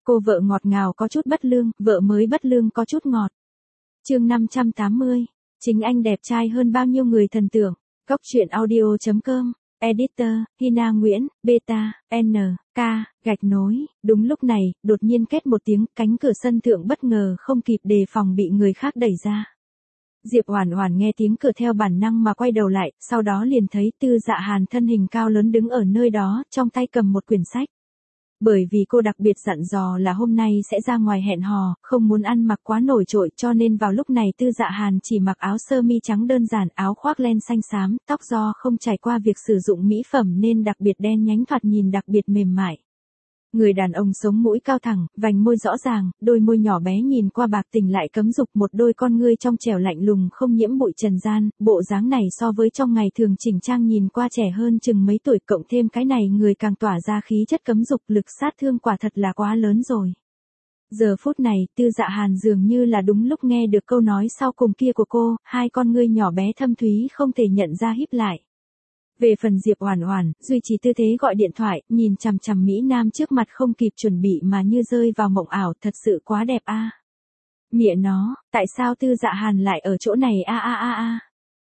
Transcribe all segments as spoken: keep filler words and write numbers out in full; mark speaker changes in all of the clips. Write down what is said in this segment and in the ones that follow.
Speaker 1: Cô vợ ngọt ngào có chút bất lương, vợ mới bất lương có chút ngọt. Chương năm trăm tám mươi. Chính anh đẹp trai hơn bao nhiêu người thần tượng. Góc truyện audio chấm com. Editor, Hina Nguyễn, Beta, N, K, gạch nối. Đúng lúc này, đột nhiên két một tiếng, cánh cửa sân thượng bất ngờ không kịp đề phòng bị người khác đẩy ra. Diệp Oản Oản nghe tiếng cửa theo bản năng mà quay đầu lại, sau đó liền thấy Tư Dạ Hàn thân hình cao lớn đứng ở nơi đó, trong tay cầm một quyển sách. Bởi vì cô đặc biệt dặn dò là hôm nay sẽ ra ngoài hẹn hò, không muốn ăn mặc quá nổi trội cho nên vào lúc này Tư Dạ Hàn chỉ mặc áo sơ mi trắng đơn giản, áo khoác len xanh xám, tóc do không trải qua việc sử dụng mỹ phẩm nên đặc biệt đen nhánh thoạt nhìn đặc biệt mềm mại. Người đàn ông sống mũi cao thẳng, vành môi rõ ràng, đôi môi nhỏ bé nhìn qua bạc tình lại cấm dục, một đôi con ngươi trong trẻo lạnh lùng không nhiễm bụi trần gian, bộ dáng này so với trong ngày thường chỉnh trang nhìn qua trẻ hơn chừng mấy tuổi, cộng thêm cái này người càng tỏa ra khí chất cấm dục, lực sát thương quả thật là quá lớn rồi. Giờ phút này, Tư Dạ Hàn dường như là đúng lúc nghe được câu nói sau cùng kia của cô, hai con ngươi nhỏ bé thâm thúy không thể nhận ra híp lại. Về phần Diệp Oản Oản, duy trì tư thế gọi điện thoại, nhìn chằm chằm mỹ nam trước mặt không kịp chuẩn bị mà như rơi vào mộng ảo, thật sự quá đẹp a. À. Mẹ nó, tại sao Tư Dạ Hàn lại ở chỗ này a a a a.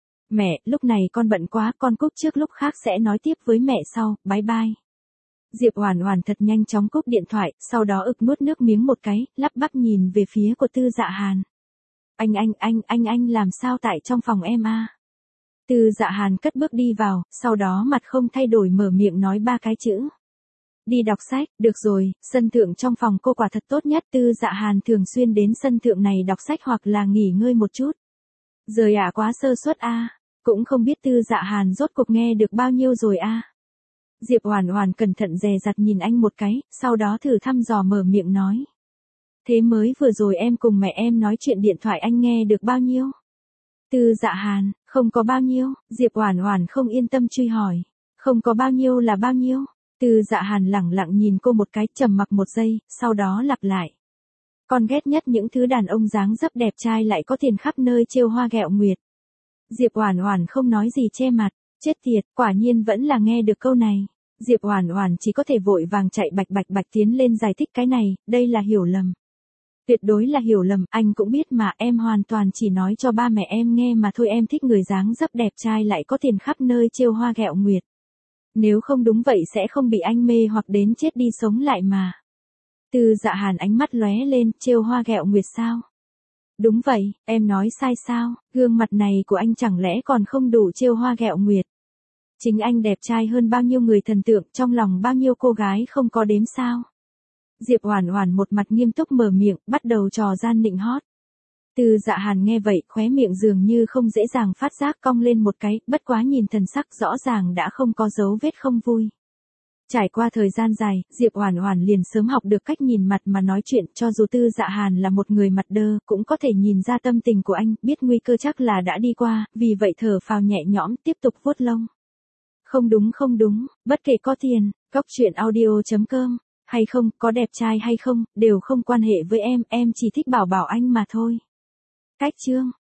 Speaker 1: Mẹ, lúc này con bận quá, con cúp trước, lúc khác sẽ nói tiếp với mẹ sau, bye bye. Diệp Oản Oản thật nhanh chóng cúp điện thoại, sau đó ực nuốt nước miếng một cái, lắp bắp nhìn về phía của Tư Dạ Hàn. Anh anh anh anh anh làm sao tại trong phòng em a? À? Tư Dạ Hàn cất bước đi vào, sau đó mặt không thay đổi mở miệng nói ba cái chữ. Đi đọc sách, được rồi, sân thượng trong phòng cô quả thật tốt nhất. Tư Dạ Hàn thường xuyên đến sân thượng này đọc sách hoặc là nghỉ ngơi một chút. Rời ạ à, quá sơ suất a, à. Cũng không biết Tư Dạ Hàn rốt cuộc nghe được bao nhiêu rồi a. À. Diệp Oản Oản cẩn thận dè dặt nhìn anh một cái, sau đó thử thăm dò mở miệng nói. Thế mới vừa rồi em cùng mẹ em nói chuyện điện thoại anh nghe được bao nhiêu? Tư Dạ Hàn, không có bao nhiêu. Diệp Oản Oản không yên tâm truy hỏi. Không có bao nhiêu là bao nhiêu? Tư Dạ Hàn lẳng lặng nhìn cô một cái, trầm mặc một giây, sau đó lặp lại. Con ghét nhất những thứ đàn ông dáng dấp đẹp trai lại có tiền khắp nơi trêu hoa ghẹo nguyệt. Diệp Oản Oản không nói gì che mặt, chết tiệt, quả nhiên vẫn là nghe được câu này. Diệp Oản Oản chỉ có thể vội vàng chạy bạch bạch bạch tiến lên giải thích cái này, đây là hiểu lầm. Tuyệt đối là hiểu lầm, anh cũng biết mà, em hoàn toàn chỉ nói cho ba mẹ em nghe mà thôi, em thích người dáng dấp đẹp trai lại có tiền khắp nơi trêu hoa ghẹo nguyệt. Nếu không đúng vậy sẽ không bị anh mê hoặc đến chết đi sống lại mà. Tư Dạ Hàn ánh mắt lóe lên, trêu hoa ghẹo nguyệt sao? Đúng vậy, em nói sai sao, gương mặt này của anh chẳng lẽ còn không đủ trêu hoa ghẹo nguyệt. Chính anh đẹp trai hơn bao nhiêu người thần tượng, trong lòng bao nhiêu cô gái không có đếm sao? Diệp Oản Oản một mặt nghiêm túc mở miệng, bắt đầu trò gian nịnh hót. Tư Dạ Hàn nghe vậy, khóe miệng dường như không dễ dàng phát giác cong lên một cái, bất quá nhìn thần sắc rõ ràng đã không có dấu vết không vui. Trải qua thời gian dài, Diệp Oản Oản liền sớm học được cách nhìn mặt mà nói chuyện, cho dù Tư Dạ Hàn là một người mặt đơ, cũng có thể nhìn ra tâm tình của anh, biết nguy cơ chắc là đã đi qua, vì vậy thở phào nhẹ nhõm, tiếp tục vuốt lông. Không đúng không đúng, bất kể có tiền, góc truyện audio chấm com hay không, có đẹp trai hay không, đều không quan hệ với em, em chỉ thích bảo bảo anh mà thôi. Cách chương